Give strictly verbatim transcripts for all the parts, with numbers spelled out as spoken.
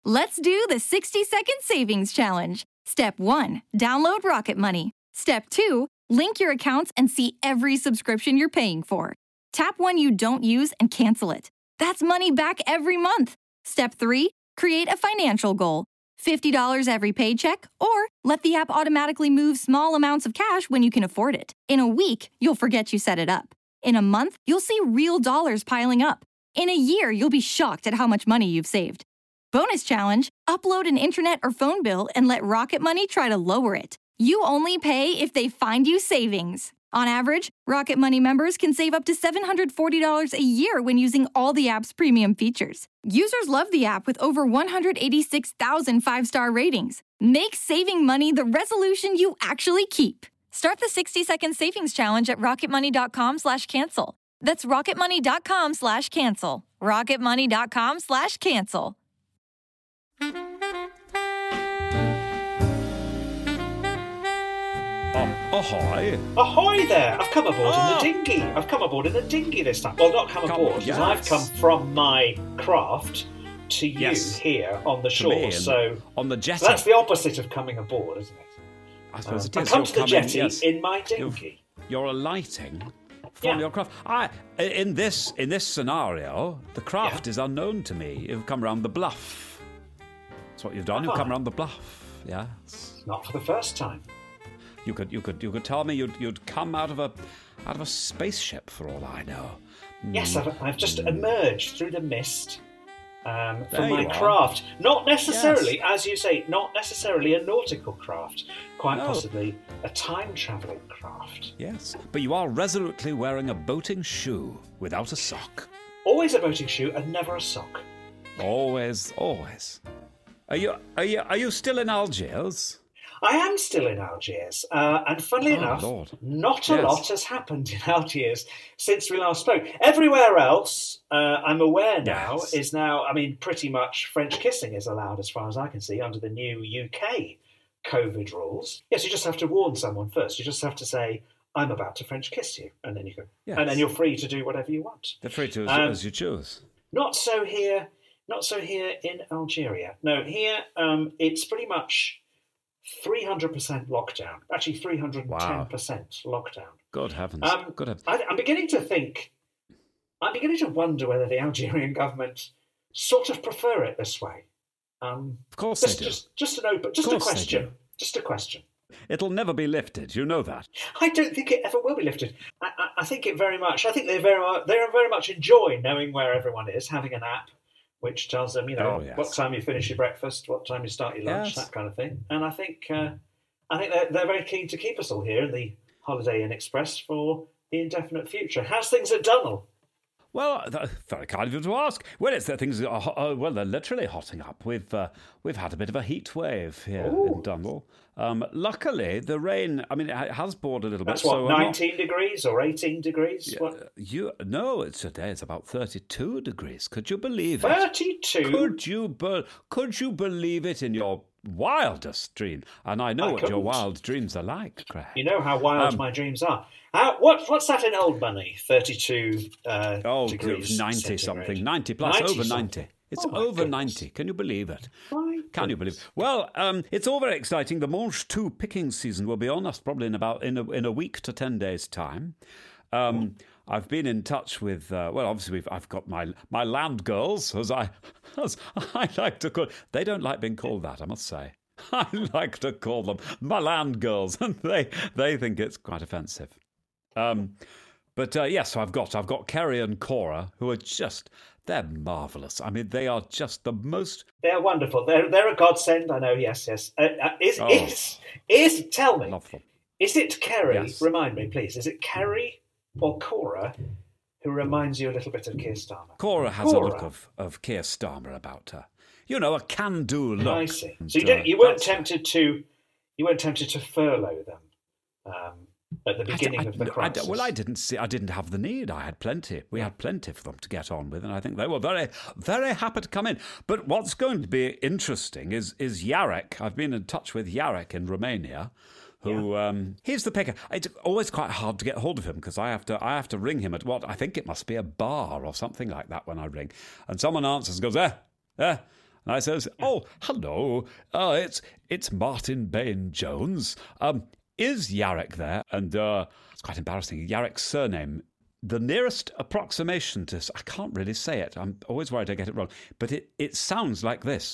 Let's do the sixty-second savings challenge. Step one, download Rocket Money. Step two, link your accounts and see every subscription you're paying for. Tap one you don't use and cancel it. That's money back every month. Step three, create a financial goal. fifty dollars every paycheck, or let the app automatically move small amounts of cash when you can afford it. In a week, you'll forget you set it up. In a month, you'll see real dollars piling up. In a year, you'll be shocked at how much money you've saved. Bonus challenge, upload an internet or phone bill and let Rocket Money try to lower it. You only pay if they find you savings. On average, Rocket Money members can save up to seven hundred forty dollars a year when using all the app's premium features. Users love the app with over one hundred eighty-six thousand five-star ratings. Make saving money the resolution you actually keep. Start the sixty-second savings challenge at rocketmoney.com slash cancel. That's rocketmoney.com slash cancel. rocketmoney.com slash cancel. Oh, ahoy. Ahoy there! I've come aboard Oh. in the dinghy. I've come aboard in the dinghy this time. Well, not come, Come- aboard, because yes. I've come from my craft to you Yes. here on the To shore. me, and So, on the jetty. so that's the opposite of coming aboard, isn't it? I suppose it I is. come You're to the coming- jetty yes. in my You're, dinghy. you're alighting from Yeah. your craft. I, in this in this scenario, the craft Yeah. is unknown to me. You've come round the bluff. That's what you've done. Have You've come I? round the bluff. Yes. Not for the first time. You could you could you could tell me you'd you'd come out of a out of a spaceship for all I know. Yes, I've, I've just emerged through the mist um, There from my you are. craft. Not necessarily, as you say, not necessarily a nautical craft. Quite No. possibly a time-travelling craft. Yes, but you are resolutely wearing a boating shoe without a sock. Always a boating shoe and never a sock. Always, always. Are you are you are you still in Algiers? I am still in Algiers, uh, and funnily Oh, enough, Lord. not a Yes. lot has happened in Algiers since we last spoke. Everywhere else, uh, I'm aware now, Yes. is now, I mean, pretty much French kissing is allowed as far as I can see under the new U K COVID rules. Yes, you just have to warn someone first. You just have to say, I'm about to French kiss you, and then you go, Yes. and then you're free to do whatever you want. They're free to as, Um, as you choose. Not so here, not so here in Algeria. No, here um, it's pretty much three hundred percent lockdown. Actually, three hundred ten percent lockdown. Good heavens. Um, Good heavens. I, I'm beginning to think, I'm beginning to wonder whether the Algerian government sort of prefer it this way. Um, Of course just, they do. just, just an open, just a course they question. do. Just a question. It'll never be lifted. You know that. I don't think it ever will be lifted. I, I, I think it very much. I think they very, mu- they very much enjoy knowing where everyone is, having an app which tells them, you know, Oh, yes. what time you finish your breakfast, what time you start your lunch, Yes. that kind of thing. And I think, uh, I think they're, they're very keen to keep us all here in the Holiday Inn Express for the indefinite future. How's things at Dunwell? Well, th- very kind of you to ask. Well, it's that things are ho- uh, well, they're literally hotting up. We've uh, we've had a bit of a heat wave here Ooh. in Dunwell. Um, luckily, the rain. I mean, it ha- has poured a little That's bit. what, so I'm not- nineteen degrees or eighteen degrees? What? You no, it's today. It's about thirty-two degrees. Could you believe it? thirty-two? Could you be- could you believe it in your wildest dream? And I know I what your couldn't. wild dreams are like, Craig. You know how wild Um, my dreams are. How, what, what's that in old money? thirty-two uh, Oh, degrees ninety centigrade. something, ninety plus, ninety over something. ninety. It's Oh, my over goodness. ninety. Can you believe it? My Can you believe? Well, um, it's all very exciting. The Manche two picking season will be on us probably in about in a, in a week to ten days' time. Um, I've been in touch with uh, well, obviously we've, I've got my my land girls, as I as I like to call. They don't like being called that, I must say. I like to call them my land girls, and they they think it's quite offensive. Um, but uh, yes, so I've got I've got Kerry and Cora, who are just they're marvelous. I mean, they are just the most. They're wonderful. They're they're a godsend. I know. Yes, yes. Uh, uh, is Oh. is is? Tell me. Love them. Is it Kerry? Yes. Remind me, please. Is it Kerry or Cora who reminds you a little bit of Keir Starmer? Cora has Cora. a look of, of Keir Starmer about her. You know, a can-do look. I see. And, So you uh, didn't. You weren't that's- tempted to. You weren't tempted to furlough them um, at the I d- beginning I- of the no, I crisis. d- well, I didn't see. I didn't have the need. I had plenty. We had plenty for them to get on with, and I think they were very, very happy to come in. But what's going to be interesting is is Yarek. I've been in touch with Yarek in Romania. Who um, he's the picker. It's always quite hard to get hold of him because I have to I have to ring him at what I think it must be a bar or something like that when I ring, and someone answers and goes eh eh, And I says, "Oh, hello. Uh, it's it's Martin Bain Jones. Um, is Yarrick there?" And uh, it's quite embarrassing. Yarrick's surname, the nearest approximation to, I can't really say it. I'm always worried I get it wrong. But it, it sounds like this.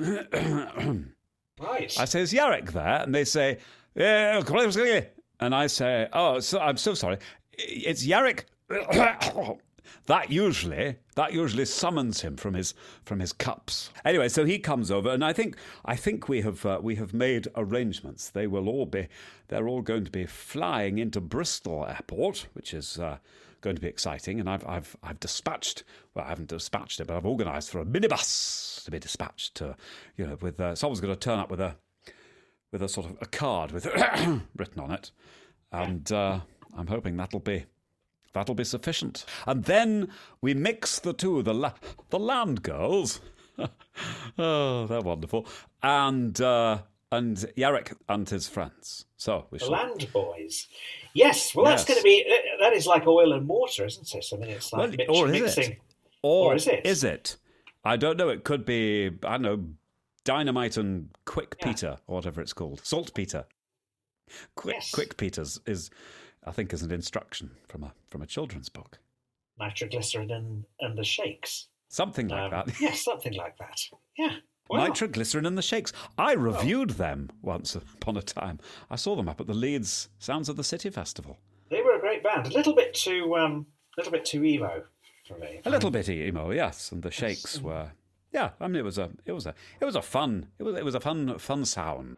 Right. I say, "Is Yarrick there?" And they say, "Yeah." And I say, "Oh, so, I'm so sorry. It's Yarrick." That usually, that usually summons him from his from his cups. Anyway, so he comes over, and I think I think we have uh, we have made arrangements. They will all be, they're all going to be flying into Bristol Airport, which is uh, going to be exciting. And I've I've I've dispatched, well, I haven't dispatched it, but I've organised for a minibus to be dispatched. To, you know, with uh, someone's going to turn up with a with a sort of a card with written on it, and uh, I'm hoping that'll be. That'll be sufficient. And then we mix the two, the la- the land girls. Oh, they're wonderful. And uh, and Yarrick and his friends. So we The shall... land boys. Yes, well, Yes. that's going to be, that is like oil and water, isn't it? I mean, it's like Well, mix, or is mixing. it? Or, Or is it? Is it? I don't know. It could be, I don't know, dynamite and quick Yeah. Peter, or whatever it's called. Salt Peter. Quick, Yes. quick Peters is, I think, is an instruction from a from a children's book. Nitroglycerin and, and the shakes. Something like Um, that. Yes, something like that. Yeah. Wow. Nitroglycerin and the Shakes. I reviewed them once upon a time. I saw them up at the Leeds Sounds of the City Festival. They were a great band. A little bit too, um, a little bit too emo for me. A little bit emo, yes, and the Shakes Yes. were. Yeah, I mean, it was a, it was a, it was a fun, it was, it was a fun, fun sound.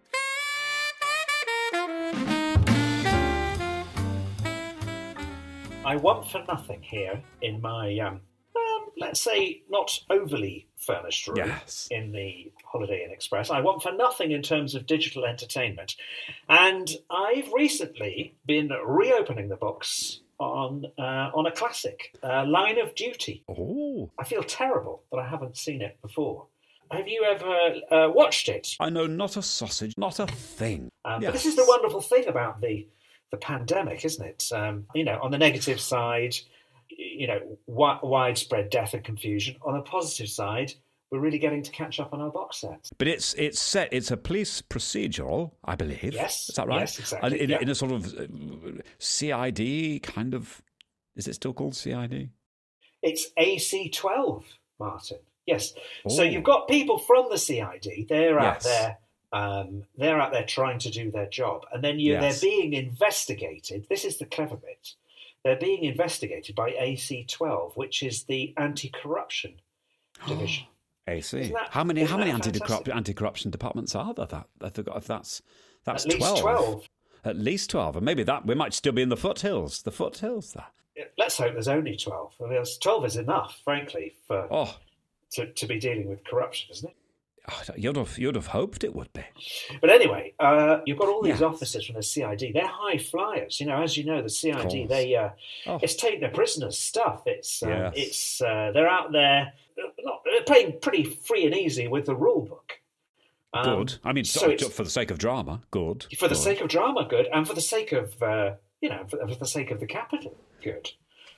I want for nothing here in my, um, um, let's say, not overly furnished room Yes. in the Holiday Inn Express. I want for nothing in terms of digital entertainment. And I've recently been reopening the books on uh, on a classic, uh, Line of Duty. Oh, I feel terrible that I haven't seen it before. Have you ever uh, watched it? I know not a sausage, not a thing. Um, Yes. But this is the wonderful thing about the the pandemic, isn't it? Um, you know, on the negative side, you know, wi- widespread death and confusion. On the positive side, we're really getting to catch up on our box sets. But it's it's set. It's a police procedural, I believe. Yes, is that right? yes, exactly, And in, yeah. in a sort of uh, C I D kind of. Is it still called C I D? It's A C twelve, Martin. Yes. So Oh. you've got people from the C I D. They're out Yes. there. Um, they're out there trying to do their job, and then you, Yes. they're being investigated. This is the clever bit. They're being investigated by A C twelve, which is the anti-corruption division. A C. Isn't that- how many? How isn't many that anti-corrupt, fantastic? anti-corruption departments are there? That I forgot if that's that's At least twelve. twelve. At least twelve, and maybe that we might still be in the foothills. The foothills there. Let's hope there's only twelve. I mean, twelve is enough, frankly, for Oh, to, to be dealing with corruption, isn't it? you'd have you'd have hoped it would be. But anyway, uh, you've got all these Yes. officers from the C I D. They're high flyers. You know, as you know, the C I D, Of course. they uh, Oh. it's taking the prisoners' stuff. It's um, Yes. it's uh, they're out there, uh, not, they're playing pretty free and easy with the rule book. Um, Good. I mean, so so it's- for the sake of drama, good. for the good. sake of drama, good, and for the sake of uh, you know, for, for the sake of the capital, good.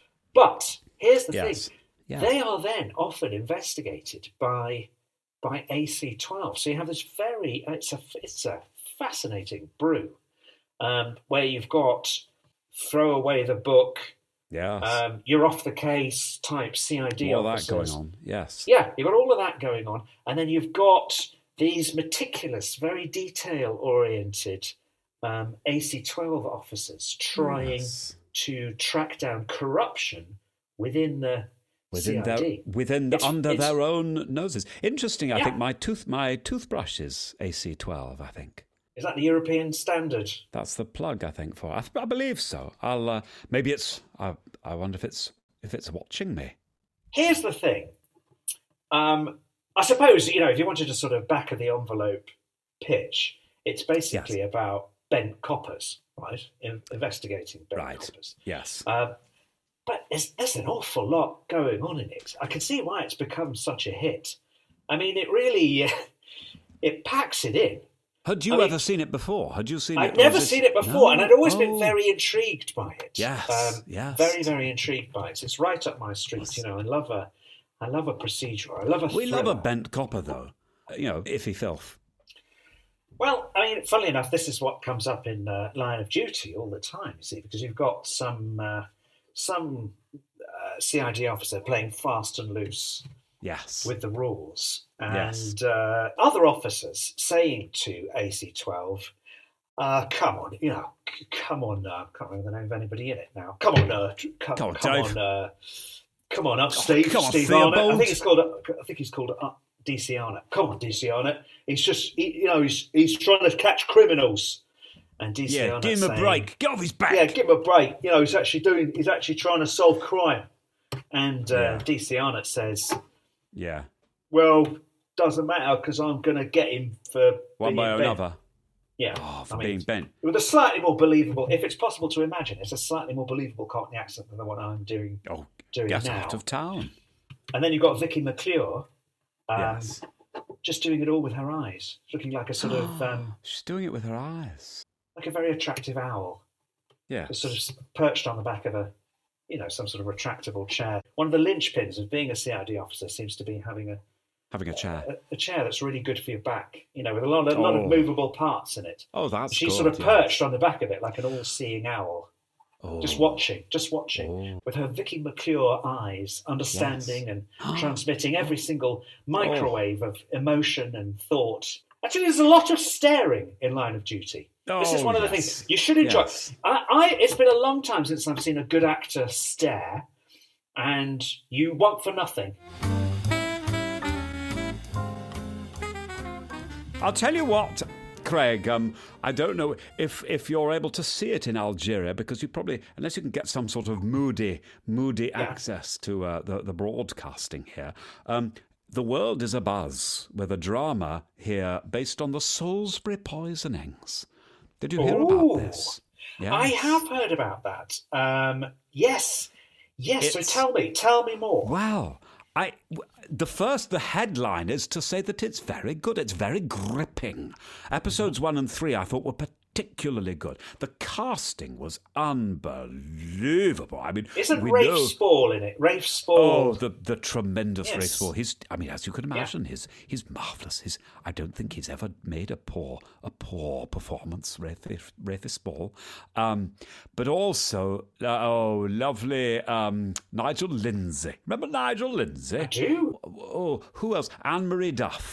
But here's the Yes. thing: Yeah. they are then often investigated by by A C twelve. So you have this very it's a it's a fascinating brew um, where you've got throw away the book, Yes. um, you're off the case type C I D all that officers. going on. Yes. Yeah, you've got all of that going on, and then you've got these meticulous, very detail-oriented um, A C twelve officers trying Yes. to track down corruption within the Within C I D. their, within the, It's- under it's- their own noses. Interesting. I Yeah. think my tooth, my toothbrush is A C twelve. I think Is that the European standard? that's the plug. I think for. I, th- I believe so. I'll. Uh, maybe it's. I. I wonder if it's. If it's watching me. Here's the thing. Um, I suppose, you know, if you wanted to sort of back of the envelope pitch, it's basically about bent coppers, right? In, investigating bent Right. coppers. Yes. Um, but there's, there's an awful lot going on in it. I can see why it's become such a hit. I mean, it really, it packs it in. Had you I mean, ever seen it before? Had you seen it? I'd or never is seen it before, No? and I'd always Oh. been very intrigued by it. Yes, um, yes. Very, very intrigued by it. It's right up my street. You know, I love a, I love a procedural. I love a We thriller. love a bent copper, though. You know, iffy filth. Well, I mean, funnily enough, this is what comes up in uh, Line of Duty all the time, you see, because you've got some uh, some uh, C I D officer playing fast and loose Yes. with the rules, and Yes. uh, other officers saying to A C twelve, uh, come on, you know, c- come on, uh, I can't remember the name of anybody in it now. Come on, uh, tr- come, Come on, come Dave. on, uh, come on up, Steve. come on, Steve Arnott. I Theobald. think it's called. I think he's called uh, D C Arnott. Come on, D C Arnott. He's just, he, you know, he's he's trying to catch criminals, and D C Yeah, Arnott give him a saying, break. Get off his back. Yeah, give him a break. You know, he's actually doing. He's actually trying to solve crime, and uh, Yeah. D C Arnott says, Yeah. well, doesn't matter because I'm going to get him for One being way or bent. another. Yeah, Oh, for I mean, being bent. with a slightly more believable, if it's possible to imagine, it's a slightly more believable Cockney accent than the one I'm doing Oh, doing get now. out of town. And then you've got Vicky McClure, um, Yes. just doing it all with her eyes, looking like a sort of um, She's doing it with her eyes. like a very attractive owl, Yeah. just sort of perched on the back of a, you know, some sort of retractable chair. One of the linchpins of being a C I D officer seems to be having a Having a chair. a, a chair that's really good for your back, you know, with a lot, a lot Oh. of movable parts in it. Oh, that's She's good, sort of yeah. perched on the back of it like an all-seeing owl, Oh. just watching, just watching, Oh. with her Vicky McClure eyes, understanding Yes. and transmitting every single microwave of emotion and thought. Actually, there's a lot of staring in Line of Duty. This is Oh, one of the yes. things you should enjoy. Yes. I, I, it's been a long time since I've seen a good actor stare, and you want for nothing. I'll tell you what, Craig, um, I don't know if, if you're able to see it in Algeria, because you probably, unless you can get some sort of moody, moody access to uh, the, the broadcasting here, um, the world is abuzz with a drama here based on the Salisbury poisonings. Did you hear Ooh. about this? I Yes. have heard about that. Um, yes, yes. It's- So tell me, tell me more. Wow. I, w- the first, the headline is to say that it's very good. It's very gripping. Episodes one and three I thought were particularly good. The casting was unbelievable. I mean, Isn't we Rafe know... Spall in it? Rafe Spall. Oh, the the tremendous Yes. Rafe Spall. He's, I mean, as you can imagine, he's he's marvellous. He's, I don't think he's ever made a poor a poor performance, Rafe Rafe Spall. Um, but also, uh, oh, lovely um, Nigel Lindsay. Remember Nigel Lindsay? I do. Oh, who else? Anne Marie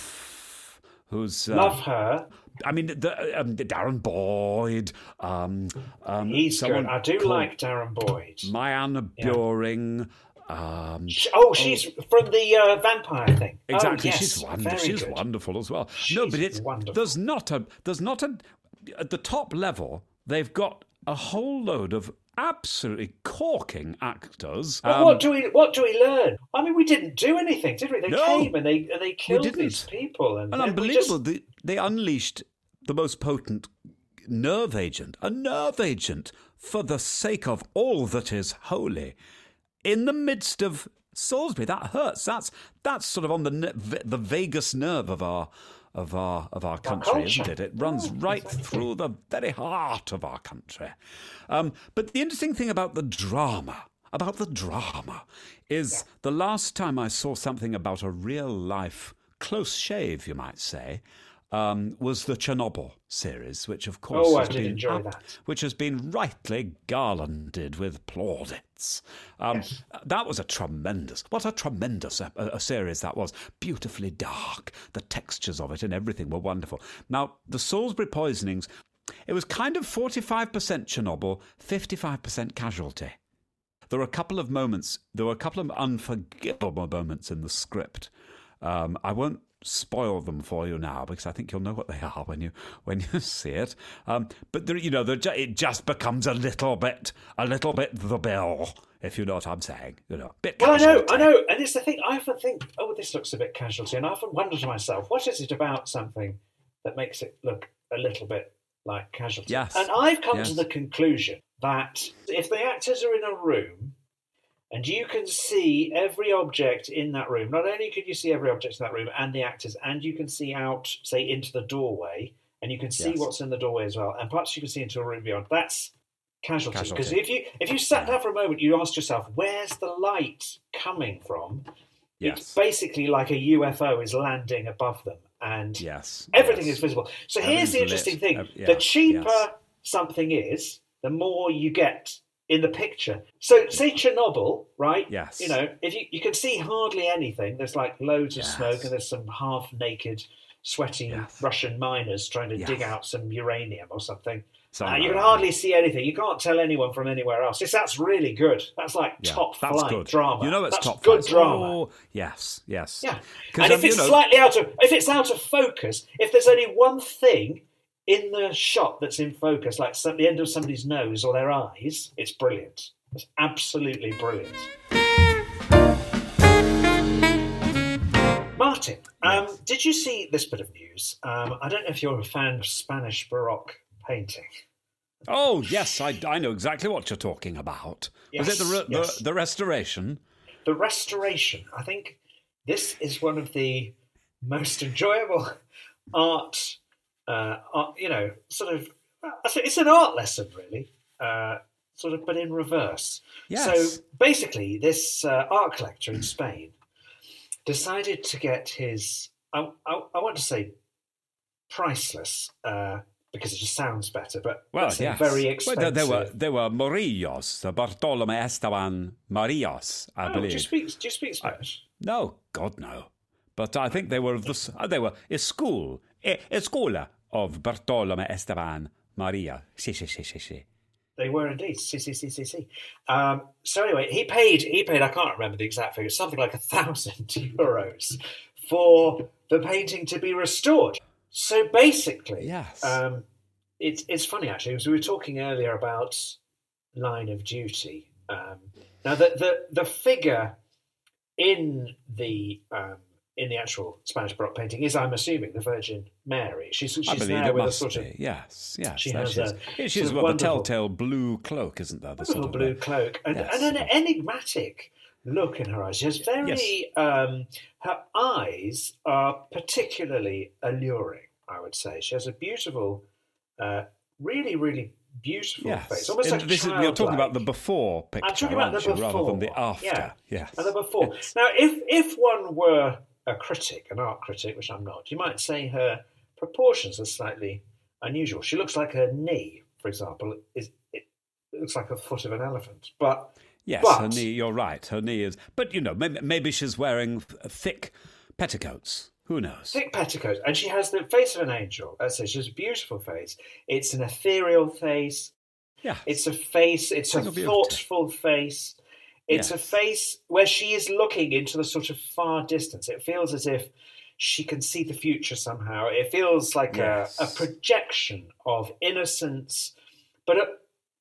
Duff, who's uh, Love her. I mean, the, um, Darren Boyd. Um, um, He's someone good. I do called like Darren Boyd. Marianne Buring. Um, Sh- Oh, she's from the uh, vampire thing. Exactly, Oh, yes. she's wonderful. Very She's good. wonderful as well. no, She's but it's wonderful. there's not a there's not a at the top level. They've got a whole load of absolutely corking actors. But Um, what do we what do we learn? I mean, we didn't do anything, did we? They No. came and they and they killed didn't. these people, and, and then we unbelievable. just- They, they unleashed the most potent nerve agent, a nerve agent for the sake of all that is holy, in the midst of Salisbury. That hurts. That's that's sort of on the ne- the vagus nerve of our of our of our country, culture. isn't it? It runs Yeah, right exactly. through the very heart of our country. Um, but the interesting thing about the drama, about the drama, is the last time I saw something about a real life close shave, you might say, um, was the Chernobyl series, which of course Oh, I has did been enjoy up- that. which has been rightly garlanded with plaudits. Um, That was a tremendous, what a tremendous a, a series that was. Beautifully dark, the textures of it and everything were wonderful. Now, the Salisbury poisonings, it was kind of forty-five percent Chernobyl, fifty-five percent casualty. There were a couple of moments, there were a couple of unforgivable moments in the script. Um, I won't spoil them for you now because I think you'll know what they are when you when you see it. Um, but there, you know, there, ju- it just becomes a little bit, a little bit the bill, if you know what I'm saying. You know, bit. Well, I know, casualty. I know, and it's the thing. I often think, oh, this looks a bit casualty, and I often wonder to myself, what is it about something that makes it look a little bit like casualty? Yes. And I've come Yes. to the conclusion that if the actors are in a room and you can see every object in that room, not only can you see every object in that room and the actors, and you can see out, say, into the doorway, and you can see Yes. what's in the doorway as well, and perhaps you can see into a room beyond. That's casualty. Because Casualty. if you if you sat down for a moment, you asked yourself, where's the light coming from? Yes. It's basically like a U F O is landing above them, and yes, everything yes. is visible. So here's the interesting lit. thing: uh, yeah, the cheaper yes. something is, the more you get in the picture. So say Chernobyl, right? Yes. You know, if you, you can see hardly anything, there's like loads of Yes. smoke, and there's some half-naked, sweating Yes. Russian miners trying to Yes. dig out some uranium or something. Something Uh, you like can that. hardly see anything. You can't tell anyone from anywhere else. It's, that's really good. That's like Yeah, top that's flight good. drama. You know, it's that's top good flight. drama. Oh, yes, yes. Yeah, 'Cause, and um, if it's you know, slightly out of if it's out of focus, if there's only one thing in the shot that's in focus, like some, the end of somebody's nose or their eyes, it's brilliant. It's absolutely brilliant. Martin, um, Yes. did you see this bit of news? Um, I don't know if you're a fan of Spanish Baroque painting. Oh, yes, I, I know exactly what you're talking about. Yes, Was it the, re- yes. the the restoration? The restoration. I think this is one of the most enjoyable art, uh, art you know, sort of, I think it's an art lesson, really, uh, sort of, but in reverse. Yes. So basically, this uh, art collector in Spain decided to get his, I, I, I want to say priceless, uh, because it just sounds better, but Well, let's say yes. very Well, expensive. there, there were there were Morillos, the Bartolome Esteban Marías, I oh, believe. do you speak, do you speak Spanish? No, God no. But I think they were of the s- uh, they were a school, a, a school of Bartolome Esteban Maria. Si, si, si, si, si. They were indeed. C C C C C. Um, so anyway, he paid. He paid. I can't remember the exact figure. Something like a thousand euros for the painting to be restored. So basically, Yes. um, it's it's funny actually, because we were talking earlier about Line of Duty. Um, now the, the the figure in the um, in the actual Spanish Baroque painting is, I'm assuming, the Virgin Mary. She's she's I believe there it with a must sort be. of Yes, yes. she there has she is. a Yeah, she's sort of got the wonderful- telltale blue cloak, isn't there? The little sort of blue uh, cloak and, yes. and an enigmatic look in her eyes. She has very, um, her eyes are particularly alluring, I would say. She has a beautiful, uh, really, really beautiful Yes. face. Almost And like this is, you're talking about the childlike. before picture, I'm talking about aren't the you, rather than the before, after. yeah. Yes. And the before. Now, if, if one were a critic, an art critic, which I'm not, you might say her proportions are slightly unusual. She looks like her knee, for example, is it looks like a foot of an elephant. But Yes, but, her knee, you're right, her knee is... But, you know, maybe, maybe she's wearing thick petticoats. Who knows? thick petticoats, and she has the face of an angel. As I say, she has a beautiful face. It's an ethereal face. Yeah. It's a face. It's a Think of beauty. thoughtful face. It's a Yes. face where she is looking into the sort of far distance. It feels as if she can see the future somehow. It feels like Yes. a, a projection of innocence. But a,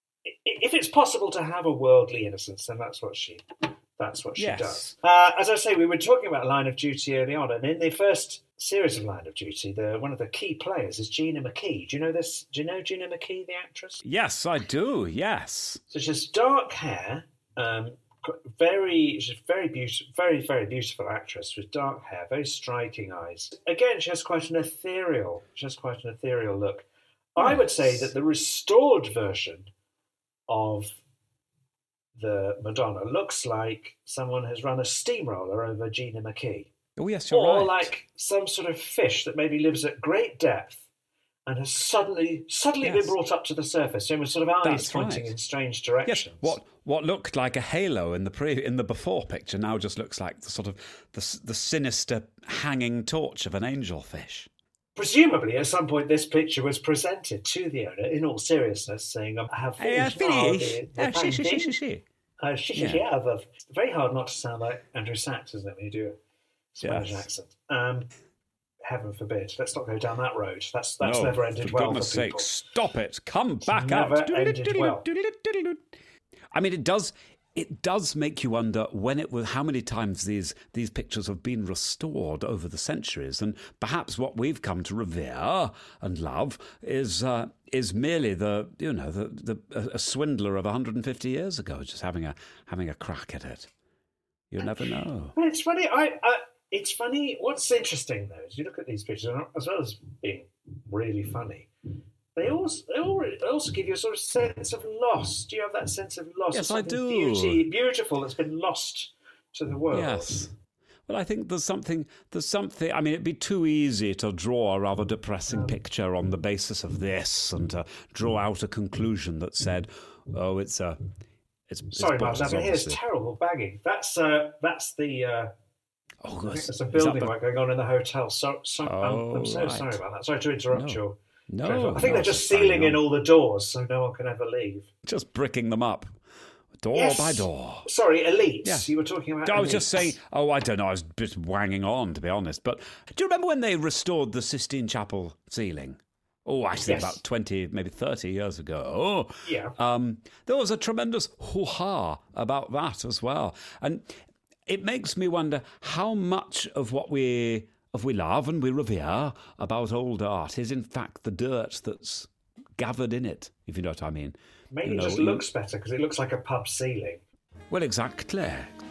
if it's possible to have a worldly innocence, then that's what she that's what she Yes. does. Uh, as I say, we were talking about Line of Duty early on, and in the first series of Line of Duty, the one of the key players is Gina McKee. Do you know this? Do you know Gina McKee, the actress? Yes, I do, yes. So she has dark hair, um, very, she's very beautiful, very, very beautiful actress with dark hair, very striking eyes. Again, she has quite an ethereal, she has quite an ethereal look. I would say Yes. that the restored version of the Madonna looks like someone has run a steamroller over Gina McKee. Oh, yes, you're Or right. like some sort of fish that maybe lives at great depth and has suddenly suddenly Yes. been brought up to the surface, so with sort of eyes That's pointing right. in strange Yes, directions. what what looked like a halo in the pre in the before picture now just looks like the sort of the s- the sinister hanging torch of an angelfish. Presumably, at some point, this picture was presented to the owner in all seriousness, saying, I have Hey, I finished now finish. the, the Ah, she, she, she, painting. she, she. Uh, she, she, Yeah. she, I've- I've- very hard not to sound like Andrew Sachs, isn't it, when you do a Spanish Yes. accent? Um, heaven forbid. Let's not go down that road. That's that's No, never ended for well goodness for sake, people. stop it. Come back never out. ended well. I mean, it does it does make you wonder when it was how many times these these pictures have been restored over the centuries, and perhaps what we've come to revere and love is uh, is merely the you know the, the a, a swindler of one hundred fifty years ago just having a having a crack at it. You never know. Well, it's funny. I, I it's funny. What's interesting though is you look at these pictures, and as well as being really funny, they also they all- they also give you a sort of sense of loss. Do you have that sense of loss? Yes, of I something do. Beauty, beautiful that's been lost to the world. Yes. Well, I think there's something, there's something, I mean, it'd be too easy to draw a rather depressing picture on the basis of this and to draw out a conclusion that said, oh, it's a... It's, Sorry, it's Martin, I can hear this terrible banging. That's uh, that's the... Uh, oh, I think there's a building light going on in the hotel. So, so oh, I'm, I'm so right. sorry about that. Sorry to interrupt No. you. No, I think no, they're just sealing in all the doors so no one can ever leave. Just bricking them up, door Yes. by door. Sorry, elites. Yeah. You were talking about I was elites. just saying, oh, I don't know, I was just wanging on, to be honest. But do you remember when they restored the Sistine Chapel ceiling? Oh, actually, Yes. about twenty, maybe thirty years ago. Oh, Yeah. Um, there was a tremendous hoo-ha about that as well. And it makes me wonder how much of what we of we love and we revere about old art is in fact the dirt that's gathered in it, if you know what I mean. Maybe You know, it just you- looks better because it looks like a pub ceiling. Well, exactly.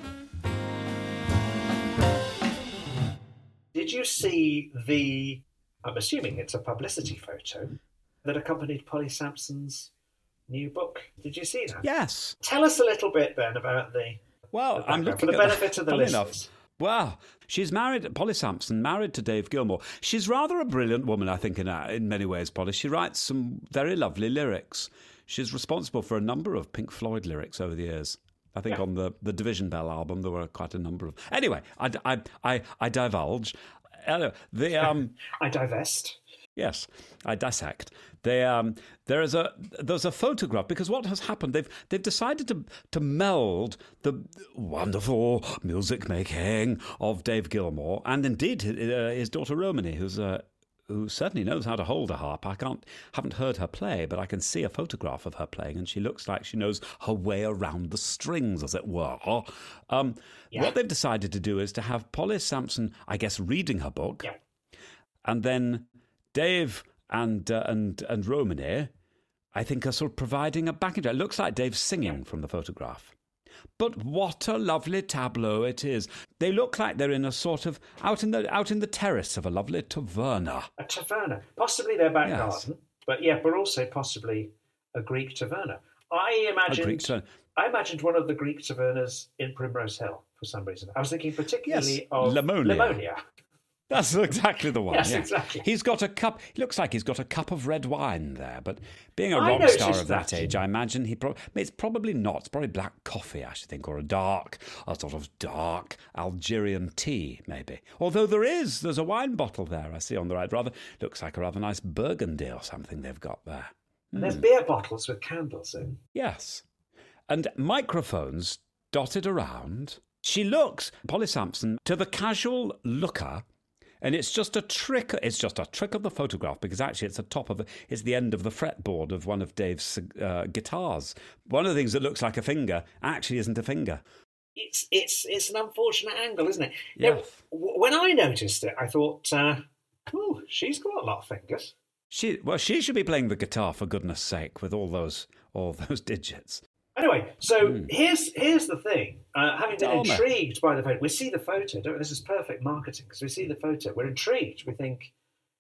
Did you see the, I'm assuming it's a publicity photo, that accompanied Polly Sampson's new book? Did you see that? Yes. Tell us a little bit then about the... Well, the I'm background, looking for the at benefit of the funny listeners. enough, well, she's married, Polly Sampson, married to Dave Gilmour. She's rather a brilliant woman, I think, in, in many ways, Polly. She writes some very lovely lyrics. She's responsible for a number of Pink Floyd lyrics over the years. I think Yeah. on the, the Division Bell album, there were quite a number of... Anyway, I, I, I, I divulge. Uh, the um, I divest. Yes, I dissect. They, um, there is a there's a photograph because what has happened? They've they've decided to to meld the wonderful music making of Dave Gilmour and indeed uh, his daughter Romany, who's uh, who certainly knows how to hold a harp. I can't haven't heard her play, but I can see a photograph of her playing, and she looks like she knows her way around the strings, as it were. Um, Yeah. What they've decided to do is to have Polly Sampson, I guess, reading her book, Yeah. and then Dave and uh, and and Romany, I think, are sort of providing a backing track. It looks like Dave's singing from the photograph. But what a lovely tableau it is. They look like they're in a sort of out in the out in the terrace of a lovely taverna. A taverna. Possibly their back Yes. garden, but yeah, but also possibly a Greek taverna. I imagined, Greek taverna. I imagined one of the Greek tavernas in Primrose Hill for some reason. I was thinking particularly Yes, of Lamonia. Lamonia. That's exactly the one. Yes, yeah. exactly. He's got a cup. He looks like he's got a cup of red wine there. But being a I rock star noticed of that, that. age, I imagine he. Pro- it's probably not. It's probably black coffee, I should think, or a dark, a sort of dark Algerian tea, maybe. Although there is, there's a wine bottle there. I see on the right. Rather looks like a rather nice Burgundy or something they've got there. And there's beer bottles with candles in. Yes, and microphones dotted around. She looks, Polly Sampson, to the casual looker. And it's just a trick. It's just a trick of the photograph because actually it's the top of it's the end of the fretboard of one of Dave's uh, guitars. One of the things that looks like a finger actually isn't a finger. It's it's it's an unfortunate angle, isn't it? Yeah. Now, w- when I noticed it, I thought, uh, "Oh, she's got a lot of fingers." She well, she should be playing the guitar for goodness sake with all those all those digits. Anyway, so Hmm. here's here's the thing. Uh, having been Tell me. intrigued by the photo, we see the photo. Don't we? This is perfect marketing because we see the photo. We're intrigued. We think,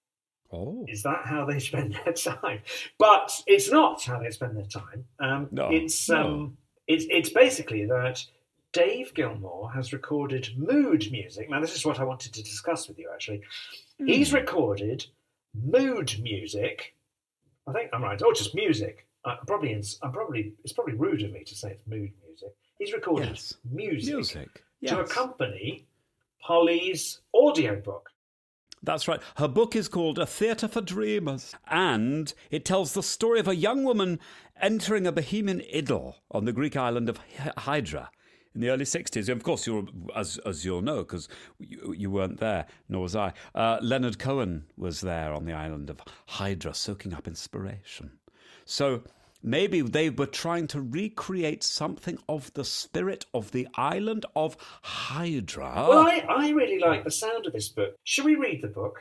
Oh, is that how they spend their time? But it's not how they spend their time. Um, No, it's no. um, it's it's basically that Dave Gilmour has recorded mood music. Now, this is what I wanted to discuss with you. Actually, Hmm. he's recorded mood music. I think I'm right. Oh, just music. Uh, probably, it's, I'm probably. It's probably rude of me to say it's mood music. He's recorded Yes. music, music. to Yes. accompany Polly's audiobook. That's right. Her book is called A Theatre for Dreamers, and it tells the story of a young woman entering a bohemian idyll on the Greek island of Hy- Hydra in the early sixties. Of course, you're, as as you'll know, because you, you weren't there, nor was I. Uh, Leonard Cohen was there on the island of Hydra, soaking up inspiration. So maybe they were trying to recreate something of the spirit of the island of Hydra. Well, I, I really like the sound of this book. Should we read the book?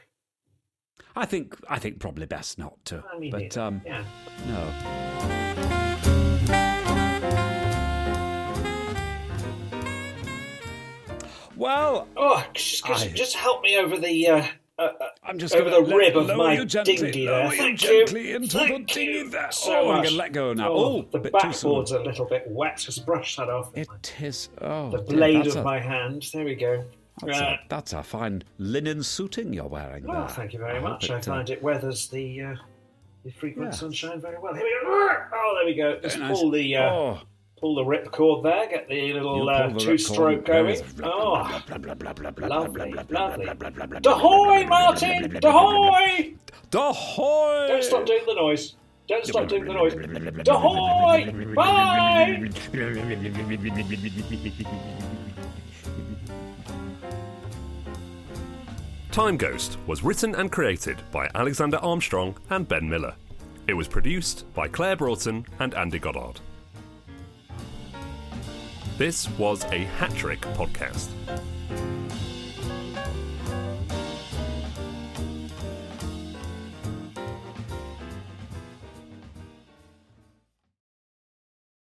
I think I think probably best not to. I mean, but neither. um, yeah. no. Well, Oh, just, just, I- just help me over the uh, uh, uh, I'm just over gonna the let- rib of lower my you gently, dinghy lower there. you Thank gently you. into Thank the dinghy you there. so Oh, I'm much. gonna let go now. Oh, Oh, the bit too soon. backboard's a little bit wet. Just brush that off. with my- It is. Oh, the dear, blade that's of a- my hand. There we go. That's, Uh, a, that's a fine linen suiting you're wearing Oh, there. thank you very I hope much. it, I uh, find it weathers the uh, the frequent Yeah. sunshine very well. Here we go. Oh, there we go. Just Very nice. pull the uh, Oh. pull the ripcord there. Get the little You uh, pull the two-stroke ripcord, there going. is blah, Oh, blah, blah, blah, blah, blah, lovely, blah, blah, lovely. blah, blah, blah, blah, Dahoy, blah, Martin! blah, blah, blah, blah, Dahoy! Dahoy! Don't stop doing the noise. Don't stop doing the noise. Dahoy! Bye! Time Ghost was written and created by Alexander Armstrong and Ben Miller. It was produced by Claire Broughton and Andy Goddard. This was a Hat Trick podcast.